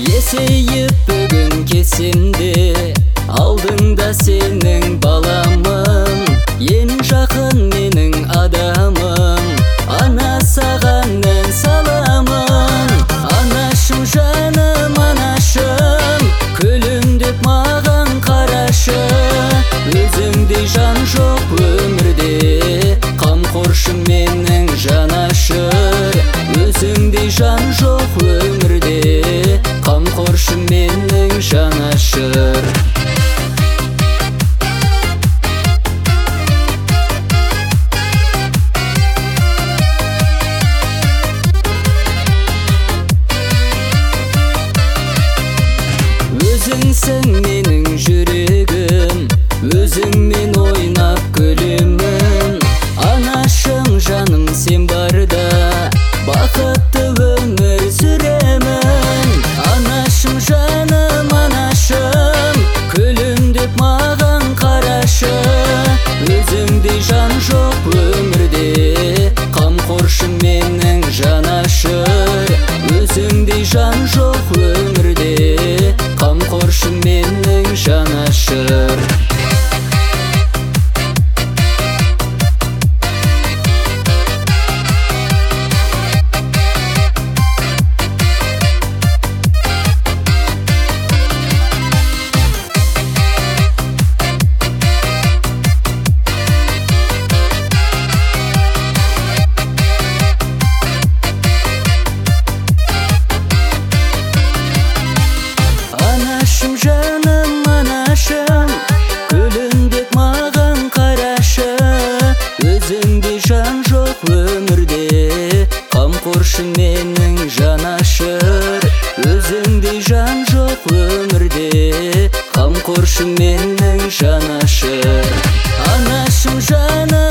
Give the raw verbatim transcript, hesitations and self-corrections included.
Есейіп бүгін кесемде, алдыңда сенің баламын, ең жақын менің адамым. Ана саған ән саламын, анашым жаным анашым, күлімдеп маған қарашы. Өзіңдей жан жоқ өмірде, қамқоршым менің жанашыр. Өзіңдей жан жоқ өмірде, қамқоршым менің жанашыр. Өзіңсің менің жүрегім, өзіңмен ойнап күлемін. Анашым жаным сен барда, бақытты өмір сүремін. Анашым жаным анашым, күлімдеп маған қарашы. Өзіңдей жан жоқ өмірде, қамқоршым менің жанашыр. Өзіңдей жан жоқ өмірде, қамқоршым менің жанашыр. Анашым жаным анашым, күлімдеп маған қарашы. Өзіңдей жан жоқ өмірде, қамқоршым менің жанашыр. Өзіңдей жан жоқ өмірде, қамқоршым менің жанашыр. Анашым жаным